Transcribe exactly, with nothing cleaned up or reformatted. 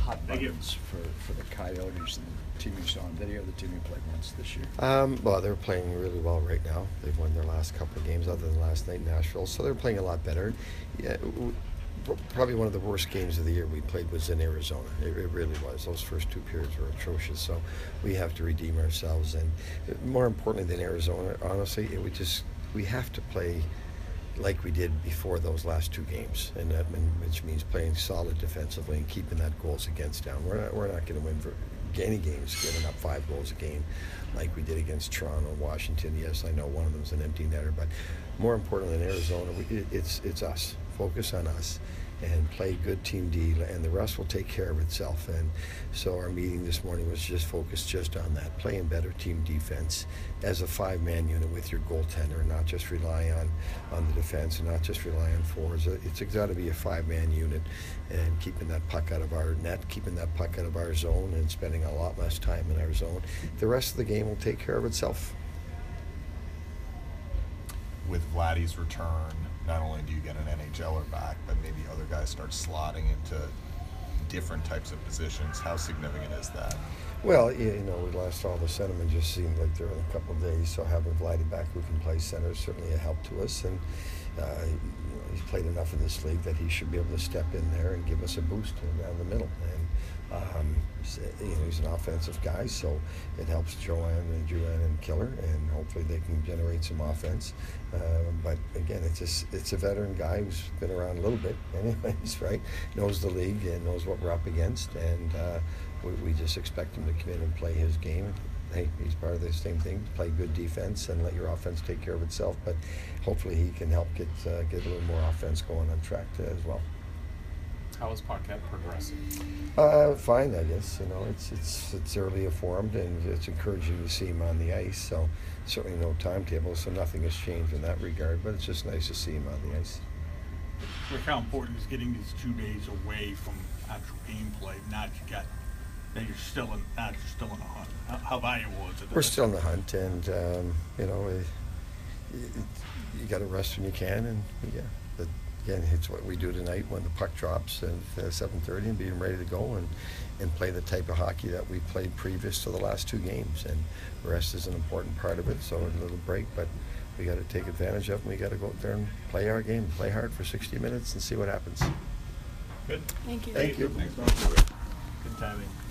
hot buttons for, for the Coyotes and the team you saw on video, the team you played once this year? Um, well, they're playing really well right now. They've won their last couple of games other than last night in Nashville, so they're playing a lot better. Yeah, w- probably one of the worst games of the year we played was in Arizona. It, it really was. Those first two periods were atrocious, so we have to redeem ourselves. And more importantly than Arizona, honestly, it would just we have to play like we did before those last two games, and that mean, which means playing solid defensively and keeping that goals against down. We're not we're not going to win for any games giving up five goals a game like we did against Toronto, Washington. Yes, I know one of them's an empty netter, but more important than Arizona, we, it, it's it's us. Focus on us and play good team D, and the rest will take care of itself. And so our meeting this morning was just focused just on that, playing better team defense as a five-man unit with your goaltender, not just rely on, on the defense and not just rely on forwards. It's got to be a five-man unit, and keeping that puck out of our net, keeping that puck out of our zone, and spending a lot less time in our zone. The rest of the game will take care of itself. With Vladdy's return, not only do you get an N H L er back, but maybe other guys start slotting into different types of positions. How significant is that? Well, you know, we lost all the centermen just seemed like they're in a couple of days, so having Vladdy back who can play center is certainly a help to us. And uh, you know, he's played enough in this league that he should be able to step in there and give us a boost down the middle. And um, you know, he's an offensive guy, so it helps Joanne and Joanne and Killer, and hopefully they can generate some offense. Uh, but again, it's just, it's a veteran guy who's been around a little bit, anyways, right? Knows the league and knows what we're up against, and uh, we, we just expect him to come in and play his game. Hey, he's part of the same thing: play good defense and let your offense take care of itself. But hopefully, he can help get uh, get a little more offense going on track uh, as well. How is Paquette progressing? Uh, fine, I guess. You know, it's it's it's early formed, and it's encouraging to see him on the ice. So certainly no timetable, so nothing has changed in that regard. But it's just nice to see him on the ice. Rick, how important is getting these two days away from actual gameplay? Now that you got that you're still in, now that you're still in the hunt. How, how valuable is it? We're still in the hunt, and um, you know, it, it, you got to rest when you can, and yeah. But again, it's what we do tonight when the puck drops at uh, seven thirty, and being ready to go and, and play the type of hockey that we played previous to the last two games. And rest is an important part of it, so a little break, but we got to take advantage of it. And we got to go out there and play our game, play hard for sixty minutes, and see what happens. Good. Thank you. Thank you. Thanks, Mark. Good timing.